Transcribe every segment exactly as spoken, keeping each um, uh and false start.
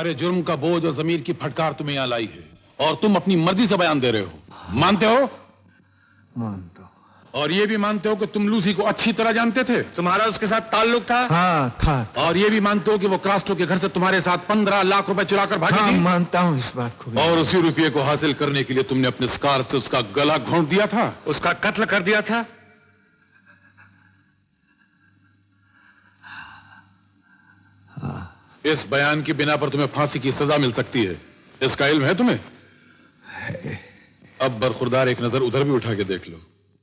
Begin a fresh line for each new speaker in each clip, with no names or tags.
तुम्हारे जुर्म का बोझ और जमीर की फटकार तुम्हें यहां लाई है और तुम अपनी मर्जी से बयान दे रहे हो। मानते हो?
मानता हूं।
और ये भी मानते हो कि तुम लूसी को अच्छी तरह जानते थे? तुम्हारा उसके साथ ताल्लुक था?
हाँ था, था।
और ये भी मानते हो कि वो क्रास्टो के घर से तुम्हारे साथ पंद्रह लाख रुपए चुरा कर भागी
हाँ,
थी?
मानता हूँ इस बात को।
और उसी रुपये को हासिल करने के लिए तुमने अपने स्कार से उसका गला घोंट दिया था, उसका कत्ल कर दिया था?
हाँ।
इस बयान की बिना पर तुम्हें फांसी की सजा मिल सकती है, इसका इल्म है तुम्हें?
है।
अब बरखुरदार एक नजर उधर भी उठा के देख लो।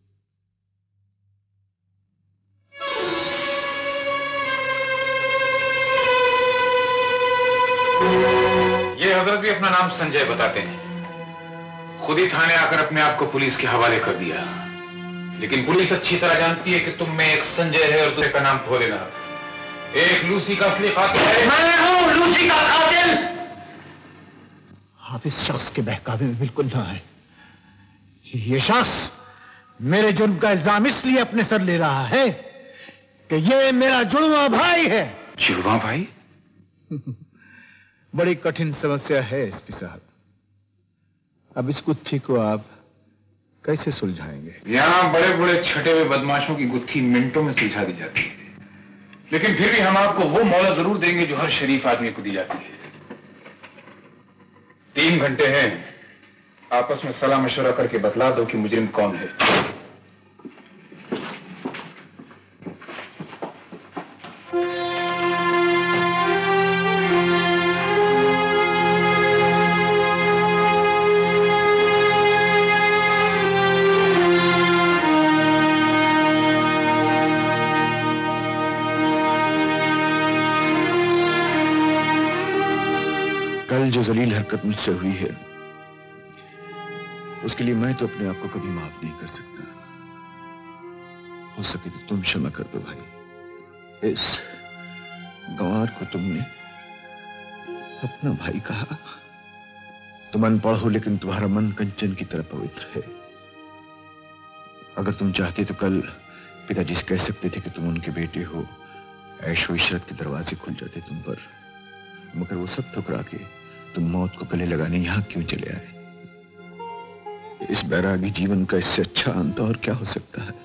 ये हजरत भी अपना नाम संजय बताते हैं। खुद ही थाने आकर अपने आप को पुलिस के हवाले कर दिया, लेकिन पुलिस अच्छी तरह जानती है कि तुम में एक संजय है और दूसरे का नाम भोलेनाथ। एक लूसी का असली कातिल है।
मैं हूं लूसी का कातिल।
आप इस शख्स के बहकावे में बिल्कुल ना है। ये शख्स मेरे जुर्म का इल्जाम इसलिए अपने सर ले रहा है कि ये मेरा जुड़वा भाई है।
जुड़वा भाई?
बड़ी कठिन समस्या है एसपी साहब। अब इस गुत्थी को आप कैसे सुलझाएंगे?
यहां बड़े बड़े छठे हुए बदमाशों की गुत्थी मिनटों में सुलझा दी जाती है, लेकिन फिर भी हम आपको वो मौला जरूर देंगे जो हर शरीफ आदमी को दी जाती है। तीन घंटे हैं, आपस में सलाह मशवरा करके बतला दो कि मुजरिम कौन है।
कल जो जलील हरकत मुझसे हुई है उसके लिए मैं तो अपने आप को कभी माफ नहीं कर सकता। हो सके तो तुम क्षमा कर दो भाई। इस गंवार को तुमने अपना भाई कहा। तुम अनपढ़ हो लेकिन तुम्हारा मन कंचन की तरह पवित्र है। अगर तुम चाहते तो कल पिताजी से कह सकते थे कि तुम उनके बेटे हो। ऐशो इशरत के दरवाजे खुल जाते तुम पर, मगर वो सब ठुकरा के तुम मौत को गले लगाने यहां क्यों चले आए? इस बैरागी जीवन का इससे अच्छा अंत और क्या हो सकता है?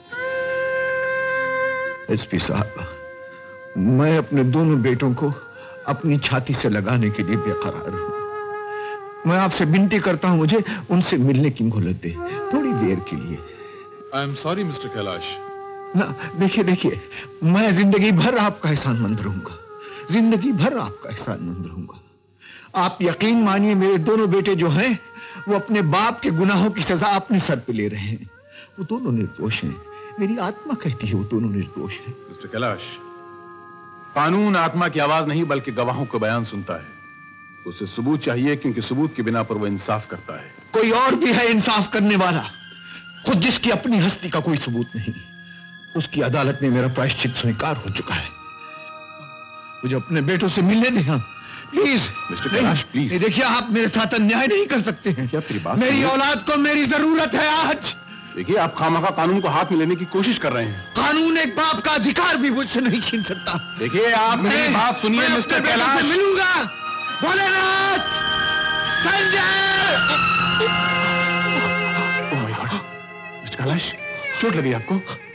एसपी साहब, मैं अपने दोनों बेटों को अपनी छाती से लगाने के लिए बेकरार हूं। मैं आपसे विनती करता हूं, मुझे उनसे मिलने की मोहलत दे, थोड़ी देर के लिए।
I am sorry mister Kailash.
ना देखिए देखिए, मैं जिंदगी भर आपका एहसानमंद रहूंगा, जिंदगी भर आपका एहसानमंद रहूंगा। आप यकीन मानिए, मेरे दोनों बेटे जो हैं वो अपने बाप के गुनाहों की सजा अपने सर पे ले रहे हैं। वो दोनों निर्दोष हैं। मेरी आत्मा कहती है वो दोनों निर्दोष हैं।
मिस्टर कैलाश, कानून आत्मा की आवाज नहीं बल्कि गवाहों को बयान सुनता है। उसे सबूत चाहिए, क्योंकि सबूत के बिना पर वो इंसाफ करता है।
कोई और भी है इंसाफ करने वाला, खुद जिसकी अपनी हस्ती का कोई सबूत नहीं। उसकी अदालत में मेरा प्रायश्चित स्वीकार हो चुका है। मुझे अपने बेटों से मिलने दें हम, प्लीज।
Mister Kailash, please.
देखिए, आप मेरे साथ अन्याय नहीं कर सकते हैं।
क्या तेरी बात?
मेरी औलाद को मेरी जरूरत है आज।
देखिए, आप खामखा कानून को हाथ में लेने की कोशिश कर रहे हैं।
कानून एक बाप का अधिकार भी मुझसे नहीं छीन सकता।
देखिए, आप मेरी बात सुनिए मिस्टर कैलाश।
मिलूंगा Bholenath, Sanjay.
Oh my God, mister Kailash, चोट लगी आपको?